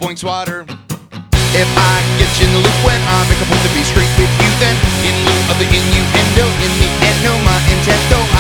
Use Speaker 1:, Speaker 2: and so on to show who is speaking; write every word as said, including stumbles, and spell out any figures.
Speaker 1: going swatter. If I get you in the loop when I make a point to be straight with you, then in lieu of the innuendo, in the end, no, my intento.